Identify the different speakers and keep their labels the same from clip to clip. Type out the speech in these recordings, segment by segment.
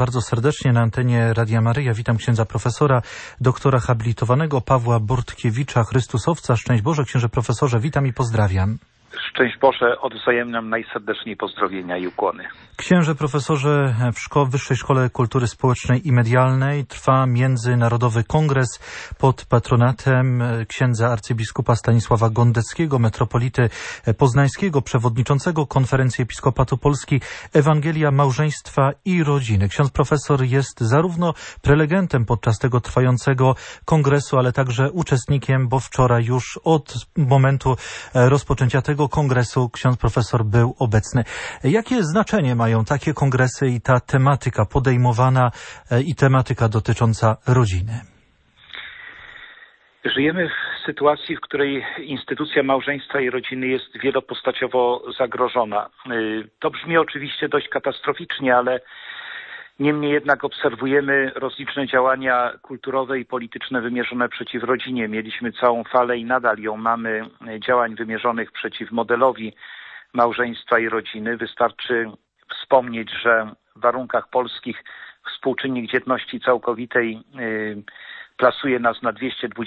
Speaker 1: bardzo serdecznie na antenie Radia Maryja. Witam księdza profesora, doktora habilitowanego Pawła Bortkiewicza, Chrystusowca. Szczęść Boże, księże profesorze, witam i pozdrawiam.
Speaker 2: Szczęść Boże, odwzajemniam najserdeczniej pozdrowienia i ukłony.
Speaker 1: Księże profesorze, w Wyższej Szkole Kultury Społecznej i Medialnej trwa Międzynarodowy Kongres pod patronatem księdza arcybiskupa Stanisława Gondeckiego, metropolity poznańskiego, przewodniczącego Konferencji Episkopatu Polski, Ewangelia Małżeństwa i Rodziny. Ksiądz profesor jest zarówno prelegentem podczas tego trwającego kongresu, ale także uczestnikiem, bo wczoraj już od momentu rozpoczęcia tego kongresu ksiądz profesor był obecny. Jakie znaczenie mają takie kongresy i ta tematyka podejmowana i tematyka dotycząca rodziny?
Speaker 2: Żyjemy w sytuacji, w której instytucja małżeństwa i rodziny jest wielopostaciowo zagrożona. To brzmi oczywiście dość katastroficznie, ale niemniej jednak obserwujemy rozliczne działania kulturowe i polityczne wymierzone przeciw rodzinie. Mieliśmy całą falę i nadal ją mamy działań wymierzonych przeciw modelowi małżeństwa i rodziny. Wystarczy wspomnieć, że w warunkach polskich współczynnik dzietności całkowitej plasuje nas na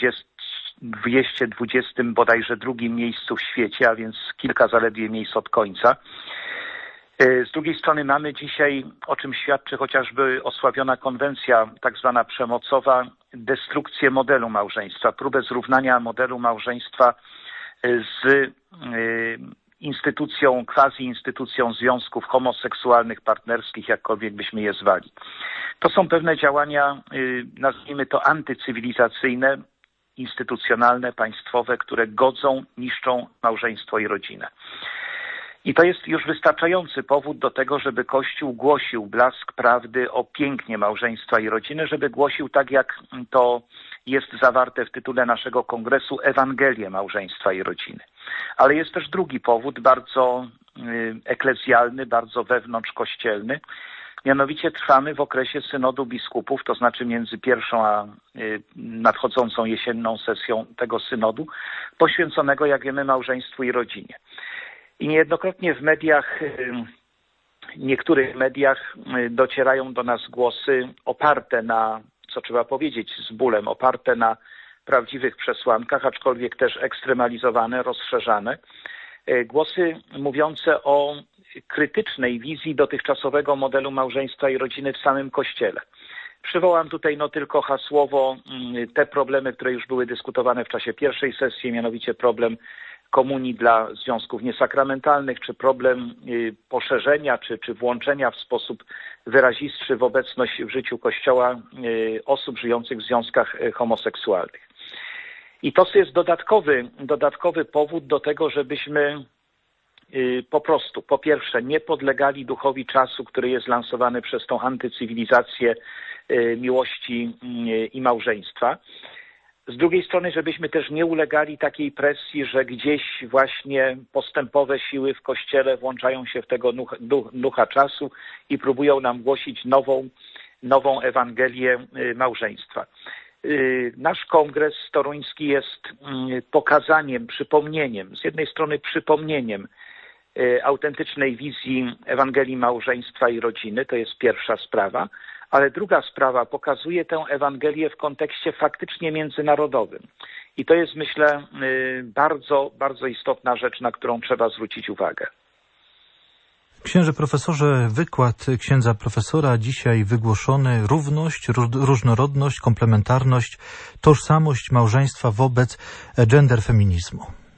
Speaker 2: 220 bodajże drugim miejscu w świecie, a więc kilka zaledwie miejsc od końca. Z drugiej strony mamy dzisiaj, o czym świadczy chociażby osławiona konwencja tak zwana przemocowa, destrukcję modelu małżeństwa, próbę zrównania modelu małżeństwa z instytucją, quasi-instytucją związków homoseksualnych, partnerskich, jakkolwiek byśmy je zwali. To są pewne działania, nazwijmy to antycywilizacyjne, instytucjonalne, państwowe, które godzą, niszczą małżeństwo i rodzinę. I to jest już wystarczający powód do tego, żeby Kościół głosił blask prawdy o pięknie małżeństwa i rodziny, żeby głosił, tak jak to jest zawarte w tytule naszego kongresu, Ewangelię małżeństwa i rodziny. Ale jest też drugi powód, bardzo eklezjalny, bardzo wewnątrzkościelny. Mianowicie trwamy w okresie synodu biskupów, to znaczy między pierwszą a nadchodzącą jesienną sesją tego synodu, poświęconego, jak wiemy, małżeństwu i rodzinie. I niejednokrotnie w mediach, niektórych mediach docierają do nas głosy oparte na, co trzeba powiedzieć z bólem, oparte na prawdziwych przesłankach, aczkolwiek też ekstremalizowane, rozszerzane. Głosy mówiące o krytycznej wizji dotychczasowego modelu małżeństwa i rodziny w samym Kościele. Przywołam tutaj tylko hasłowo te problemy, które już były dyskutowane w czasie pierwszej sesji, mianowicie problem komunii dla związków niesakramentalnych, czy problem poszerzenia, czy włączenia w sposób wyrazistszy w obecność w życiu Kościoła osób żyjących w związkach homoseksualnych. I to jest dodatkowy powód do tego, żebyśmy po prostu, po pierwsze, nie podlegali duchowi czasu, który jest lansowany przez tą antycywilizację miłości i małżeństwa. Z drugiej strony, żebyśmy też nie ulegali takiej presji, że gdzieś właśnie postępowe siły w Kościele włączają się w tego ducha czasu i próbują nam głosić nową Ewangelię małżeństwa. Nasz kongres toruński jest pokazaniem, przypomnieniem, z jednej strony przypomnieniem autentycznej wizji Ewangelii małżeństwa i rodziny, to jest pierwsza sprawa, ale druga sprawa, pokazuje tę Ewangelię w kontekście faktycznie międzynarodowym. I to jest, myślę, bardzo, bardzo istotna rzecz, na którą trzeba zwrócić uwagę.
Speaker 1: Księże profesorze, wykład księdza profesora dzisiaj wygłoszony: równość, różnorodność, komplementarność, tożsamość małżeństwa wobec genderfeminizmu.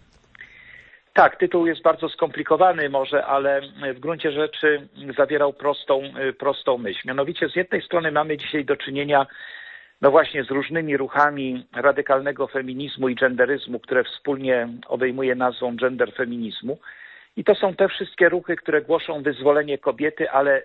Speaker 2: Tak, tytuł jest bardzo skomplikowany może, ale w gruncie rzeczy zawierał prostą myśl. Mianowicie z jednej strony mamy dzisiaj do czynienia właśnie z różnymi ruchami radykalnego feminizmu i genderyzmu, które wspólnie obejmuje nazwą genderfeminizmu. I to są te wszystkie ruchy, które głoszą wyzwolenie kobiety, ale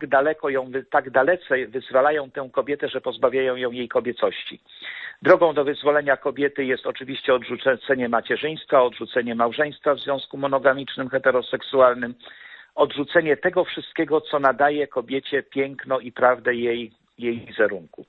Speaker 2: tak dalece wyzwalają tę kobietę, że pozbawiają ją jej kobiecości. Drogą do wyzwolenia kobiety jest oczywiście odrzucenie macierzyństwa, odrzucenie małżeństwa w związku monogamicznym, heteroseksualnym, odrzucenie tego wszystkiego, co nadaje kobiecie piękno i prawdę jej wizerunku.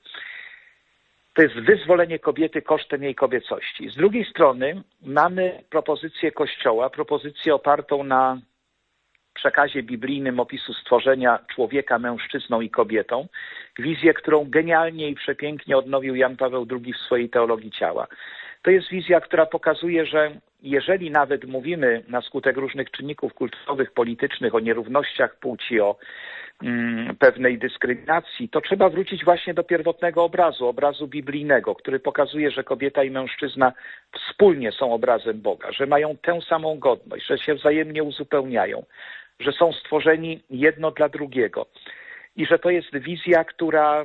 Speaker 2: To jest wyzwolenie kobiety kosztem jej kobiecości. Z drugiej strony mamy propozycję Kościoła, propozycję opartą na przekazie biblijnym opisu stworzenia człowieka mężczyzną i kobietą, wizję, którą genialnie i przepięknie odnowił Jan Paweł II w swojej teologii ciała. To jest wizja, która pokazuje, że jeżeli nawet mówimy na skutek różnych czynników kulturowych, politycznych, o nierównościach płci, o pewnej dyskryminacji, to trzeba wrócić właśnie do pierwotnego obrazu biblijnego, który pokazuje, że kobieta i mężczyzna wspólnie są obrazem Boga, że mają tę samą godność, że się wzajemnie uzupełniają, że są stworzeni jedno dla drugiego i że to jest wizja, która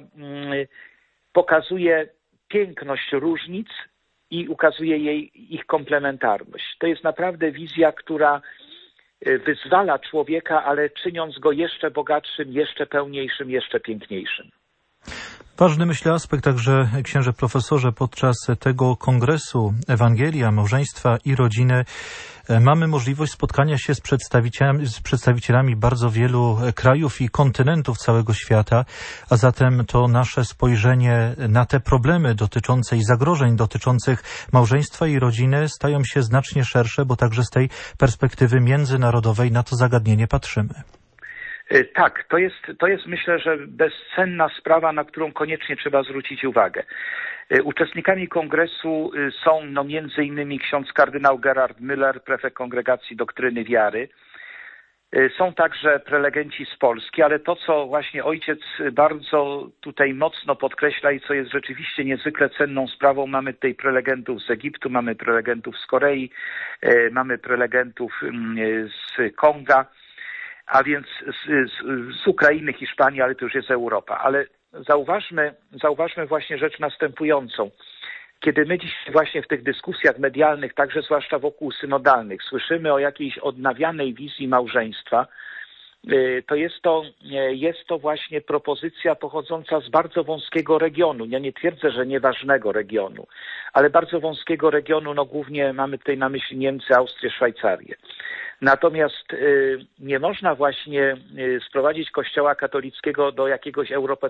Speaker 2: pokazuje piękność różnic i ukazuje ich komplementarność. To jest naprawdę wizja, która wyzwala człowieka, ale czyniąc go jeszcze bogatszym, jeszcze pełniejszym, jeszcze piękniejszym.
Speaker 1: Ważny, myślę, aspekt także, księże profesorze, podczas tego kongresu Ewangelia, Małżeństwa i Rodziny mamy możliwość spotkania się z przedstawicielami bardzo wielu krajów i kontynentów całego świata, a zatem to nasze spojrzenie na te problemy dotyczące i zagrożeń dotyczących małżeństwa i rodziny stają się znacznie szersze, bo także z tej perspektywy międzynarodowej na to zagadnienie patrzymy.
Speaker 2: Tak, to jest myślę, że bezcenna sprawa, na którą koniecznie trzeba zwrócić uwagę. Uczestnikami kongresu są między innymi ksiądz kardynał Gerhard Müller, prefekt Kongregacji Doktryny Wiary. Są także prelegenci z Polski, ale to, co właśnie ojciec bardzo tutaj mocno podkreśla i co jest rzeczywiście niezwykle cenną sprawą, mamy tutaj prelegentów z Egiptu, mamy prelegentów z Korei, mamy prelegentów z Konga, a więc z Ukrainy, Hiszpanii, ale to już jest Europa. Ale zauważmy właśnie rzecz następującą. Kiedy my dziś właśnie w tych dyskusjach medialnych, także zwłaszcza wokół synodalnych, słyszymy o jakiejś odnawianej wizji małżeństwa, to jest to właśnie propozycja pochodząca z bardzo wąskiego regionu. Ja nie twierdzę, że nieważnego regionu, ale bardzo wąskiego regionu, głównie mamy tutaj na myśli Niemcy, Austrię, Szwajcarię. Natomiast nie można właśnie sprowadzić Kościoła katolickiego do jakiegoś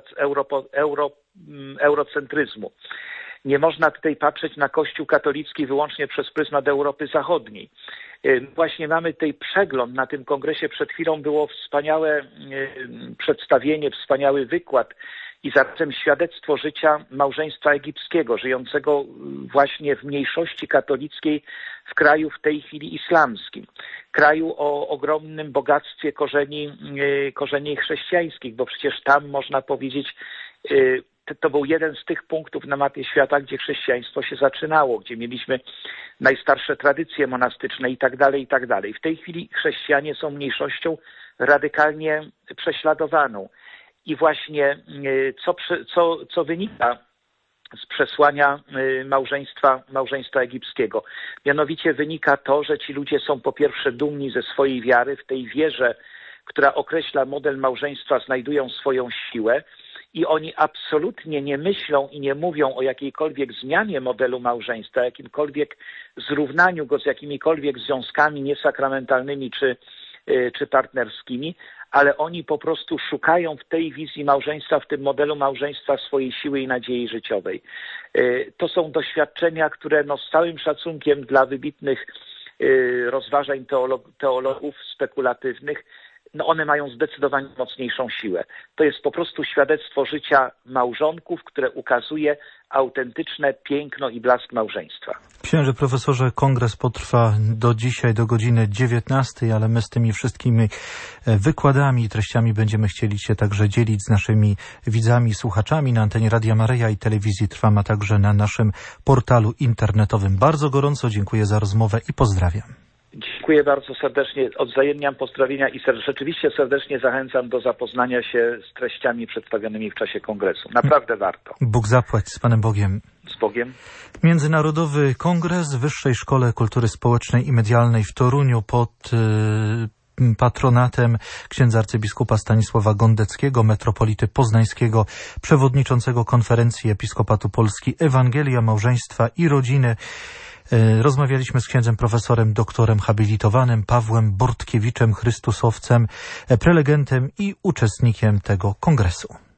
Speaker 2: eurocentryzmu. Nie można tutaj patrzeć na Kościół katolicki wyłącznie przez pryzmat Europy Zachodniej. Właśnie mamy tutaj przegląd. Na tym kongresie przed chwilą było wspaniałe przedstawienie, wspaniały wykład i zarazem świadectwo życia małżeństwa egipskiego, żyjącego właśnie w mniejszości katolickiej w kraju w tej chwili islamskim. Kraju o ogromnym bogactwie korzeni chrześcijańskich, bo przecież tam można powiedzieć, to był jeden z tych punktów na mapie świata, gdzie chrześcijaństwo się zaczynało, gdzie mieliśmy najstarsze tradycje monastyczne i tak dalej, i tak dalej. W tej chwili chrześcijanie są mniejszością radykalnie prześladowaną. I właśnie co wynika z przesłania małżeństwa egipskiego. Mianowicie wynika to, że ci ludzie są po pierwsze dumni ze swojej wiary, w tej wierze, która określa model małżeństwa, znajdują swoją siłę i oni absolutnie nie myślą i nie mówią o jakiejkolwiek zmianie modelu małżeństwa, jakimkolwiek zrównaniu go z jakimikolwiek związkami niesakramentalnymi czy partnerskimi, ale oni po prostu szukają w tej wizji małżeństwa, w tym modelu małżeństwa swojej siły i nadziei życiowej. To są doświadczenia, które z całym szacunkiem dla wybitnych rozważań teologów spekulatywnych, one mają zdecydowanie mocniejszą siłę. To jest po prostu świadectwo życia małżonków, które ukazuje autentyczne piękno i blask małżeństwa.
Speaker 1: Księże profesorze, kongres potrwa do dzisiaj, do godziny 19, ale my z tymi wszystkimi wykładami i treściami będziemy chcieli się także dzielić z naszymi widzami i słuchaczami na antenie Radia Maryja i telewizji Trwam, a także na naszym portalu internetowym. Bardzo gorąco dziękuję za rozmowę i pozdrawiam.
Speaker 2: Dziękuję bardzo serdecznie, odwzajemniam pozdrowienia i rzeczywiście serdecznie zachęcam do zapoznania się z treściami przedstawionymi w czasie kongresu. Naprawdę warto.
Speaker 1: Bóg zapłać, z Panem Bogiem.
Speaker 2: Z Bogiem.
Speaker 1: Międzynarodowy Kongres w Wyższej Szkole Kultury Społecznej i Medialnej w Toruniu pod patronatem księdza arcybiskupa Stanisława Gondeckiego, metropolity poznańskiego, przewodniczącego Konferencji Episkopatu Polski Ewangelia, Małżeństwa i Rodziny. Rozmawialiśmy z księdzem profesorem, doktorem habilitowanym Pawłem Bortkiewiczem, chrystusowcem, prelegentem i uczestnikiem tego kongresu.